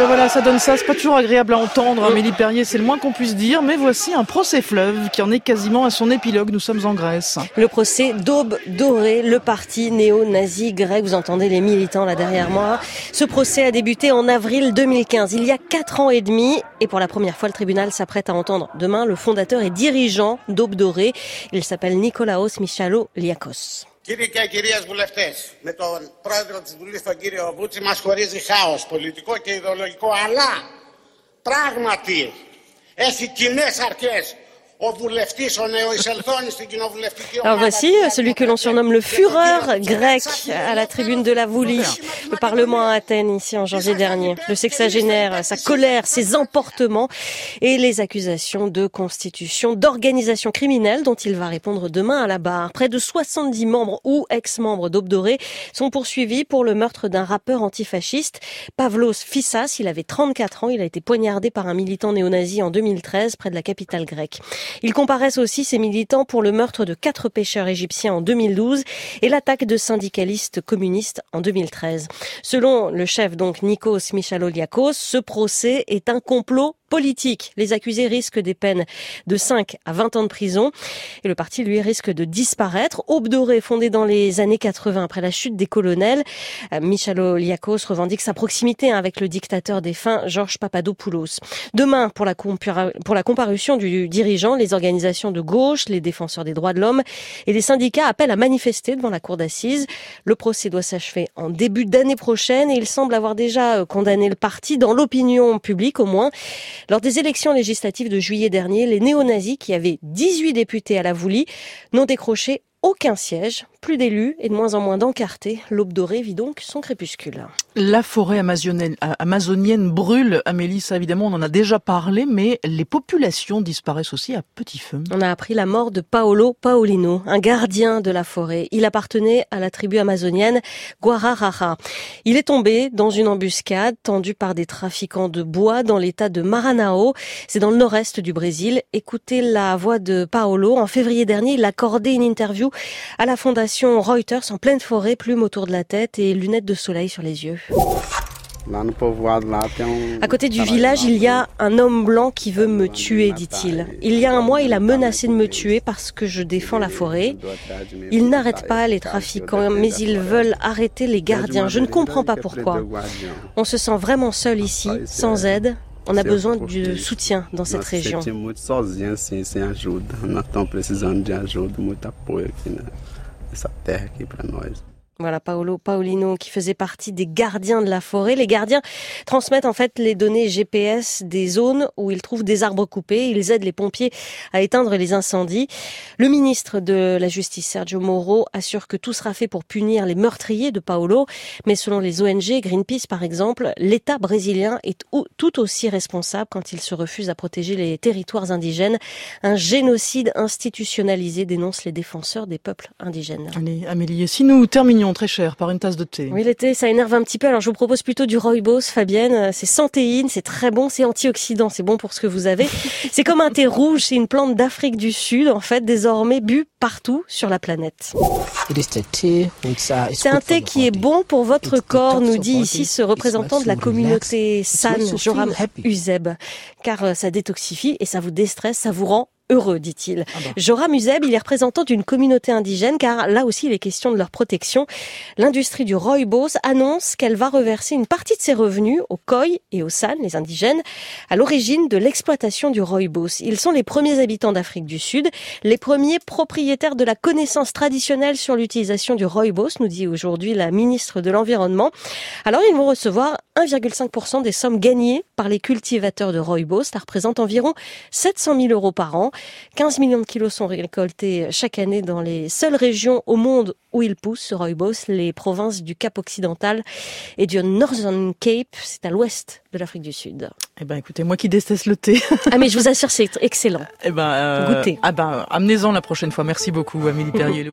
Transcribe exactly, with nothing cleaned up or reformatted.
ben voilà, ça donne ça. C'est pas toujours agréable à entendre, Amélie Perrier, c'est le moins qu'on puisse dire. Mais voici un procès fleuve qui en est quasiment à son épilogue. Nous sommes en Grèce. Le procès d'Aube dorée, le parti néo-nazi grec. Vous entendez les militants là derrière moi. Ce procès a débuté en avril deux mille quinze, il y a quatre ans et demi. Et pour la première fois, le tribunal s'apprête à entendre demain le fondateur et dirigeant d'Aube dorée. Il s'appelle Nikolaos Michaloliakos. Κύριοι και κυρίες βουλευτές, με τον πρόεδρο της Βουλής, τον κύριο Βούτση, μας χωρίζει χάος πολιτικό και ιδεολογικό, αλλά πράγματι έχει κοινές αρχές. Alors voici celui que l'on surnomme le Führer grec à la tribune de la Voulie, le Parlement à Athènes ici en janvier dernier. Le sexagénaire, sa colère, ses emportements et les accusations de constitution d'organisation criminelle dont il va répondre demain à la barre. Près de soixante-dix membres ou ex-membres d'Aube dorée sont poursuivis pour le meurtre d'un rappeur antifasciste, Pavlos Fyssas. Il avait trente-quatre ans, il a été poignardé par un militant néo-nazi en deux mille treize près de la capitale grecque. Ils comparaissent aussi ces militants pour le meurtre de quatre pêcheurs égyptiens en deux mille douze et l'attaque de syndicalistes communistes en deux mille treize. Selon le chef donc Nikos Michaloliakos, ce procès est un complot politique. Les accusés risquent des peines de cinq à vingt ans de prison et le parti, lui, risque de disparaître. Aube dorée, fondée dans les années quatre-vingts après la chute des colonels, Michaloliakos revendique sa proximité avec le dictateur défunt Georges Papadopoulos. Demain, pour la, compara- pour la comparution du dirigeant, les organisations de gauche, les défenseurs des droits de l'homme et les syndicats appellent à manifester devant la cour d'assises. Le procès doit s'achever en début d'année prochaine et il semble avoir déjà condamné le parti dans l'opinion publique au moins. Lors des élections législatives de juillet dernier, les néo-nazis, qui avaient dix-huit députés à la Voulie, n'ont décroché aucun siège, plus d'élus et de moins en moins d'encartés. L'Aube dorée vit donc son crépuscule. La forêt amazonienne, amazonienne brûle. Amélie, ça évidemment, on en a déjà parlé, mais les populations disparaissent aussi à petit feu. On a appris la mort de Paolo Paolino, un gardien de la forêt. Il appartenait à la tribu amazonienne Guararara. Il est tombé dans une embuscade tendue par des trafiquants de bois dans l'état de Maranhão. C'est dans le nord-est du Brésil. Écoutez la voix de Paolo. En février dernier, il a accordé une interview à la fondation Reuters en pleine forêt, plume autour de la tête et lunettes de soleil sur les yeux. À côté du village, il y a un homme blanc qui veut me tuer, dit-il. Il y a un mois, il a menacé de me tuer parce que je défends la forêt. Ils n'arrêtent pas les trafiquants, mais ils veulent arrêter les gardiens. Je ne comprends pas pourquoi. On se sent vraiment seul ici, sans aide. On a besoin de soutien dans cette région. Voilà, Paolo Paolino qui faisait partie des gardiens de la forêt. Les gardiens transmettent en fait les données G P S des zones où ils trouvent des arbres coupés. Ils aident les pompiers à éteindre les incendies. Le ministre de la Justice, Sergio Moro, assure que tout sera fait pour punir les meurtriers de Paolo. Mais selon les O N G, Greenpeace par exemple, l'État brésilien est tout aussi responsable quand il se refuse à protéger les territoires indigènes. Un génocide institutionnalisé, dénoncent les défenseurs des peuples indigènes. Allez, Amélie, si nous terminions très cher par une tasse de thé. Oui, l'été, ça énerve un petit peu. Alors, je vous propose plutôt du rooibos, Fabienne. C'est sans théine, c'est très bon, c'est antioxydant, c'est bon pour ce que vous avez. C'est comme un thé rouge, c'est une plante d'Afrique du Sud, en fait, désormais bu partout sur la planète. C'est un thé qui est bon pour votre corps, nous dit ici ce représentant de la communauté San, Joram Uzeb, car ça détoxifie et ça vous déstresse, ça vous rend heureux, dit-il. Ah bah. Joram Uzeb, il est représentant d'une communauté indigène, car là aussi il est question de leur protection. L'industrie du rooibos annonce qu'elle va reverser une partie de ses revenus aux Khoi et aux San, les indigènes, à l'origine de l'exploitation du rooibos. Ils sont les premiers habitants d'Afrique du Sud, les premiers propriétaires de la connaissance traditionnelle sur l'utilisation du rooibos, nous dit aujourd'hui la ministre de l'Environnement. Alors ils vont recevoir un virgule cinq pour cent des sommes gagnées par les cultivateurs de rooibos. Ça représente environ sept cent mille euros par an. quinze millions de kilos sont récoltés chaque année dans les seules régions au monde où il pousse, ce rooibos, les provinces du Cap occidental et du Northern Cape, c'est à l'ouest de l'Afrique du Sud. Eh ben, écoutez, moi qui déteste le thé. Ah, mais je vous assure, c'est excellent. Eh ben, euh, goûtez. Ah ben, amenez-en la prochaine fois. Merci beaucoup, Amélie Perrier.